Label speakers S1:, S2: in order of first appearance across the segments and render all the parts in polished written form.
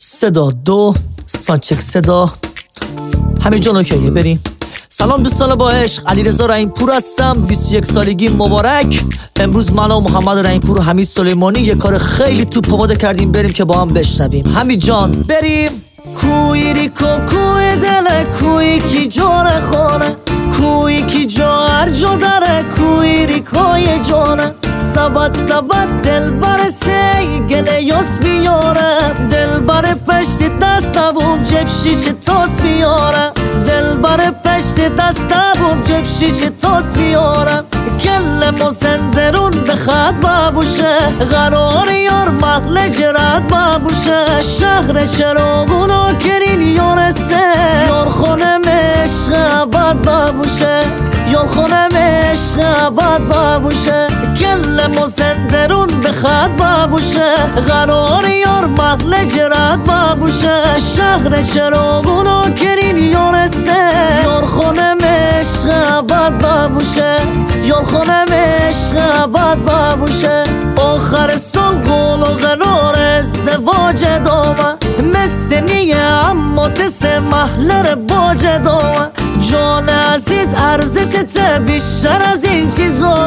S1: صدا دو سانچک صدا همین جان اوکیه بریم. سلام دوستان با عشق، علیرضا رحیم‌پور هستم. 21 سالگی مبارک. امروز من و محمد رحیم‌پور و حمید سلیمانی یه کار خیلی توپ پماده کردیم، بریم که با هم بشنویم. حمید جان بریم. کوی ریکو کوی دل کوی کی جاره خونه کوی کی جار جو داره کوی ریکوی جانه سبت دل بر سی گله یاس بیاره دل بر پشت دستم جب شیش تاس بیاره دل بر پشت دستم جب شیش تاس بیاره کل مزندرون بخد بابوشه قرار یار محل جرد بابوشه شهر چراغونو کرین یارسته یار خونه مشق عباد بابوشه یار خونه مشق عباد بابوشه کل مزندرون بخد بابوشه قرار یار محل جرد بابوشه شهر چراغونو کرین یارسته یار خونه مشق عباد بابوشه یار خونه مشق عباد بابوشه آخر سال قول و قرار ازدواج دامه مثل نیه اما تسه محلر باج دامه جان عزیز ارزشت بیشتر از این چیزا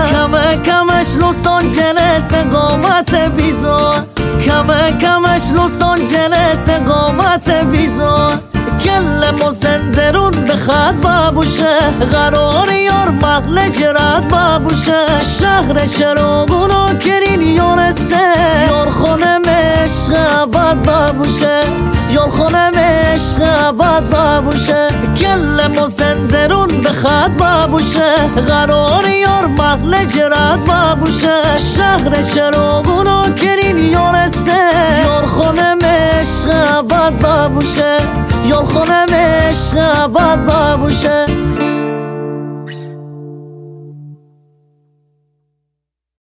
S1: کمش لس آنجلس قامت ویزا کمش لس آنجلس قامت ویزا کل مزندرون بخد بابوشه قرار یار محل جرد بابوشه شهر چراغونو کرین یارسته یار خونه مشق عباد بابوشه یار خونه مشق عباد بابوشه کل مزندرون بخد بابوشه قرار یار محل جرد بابوشه شهر چراغونو کرین یارسته یار خونه مشق عباد بابوشه یار خونه مشق عباد بابوشه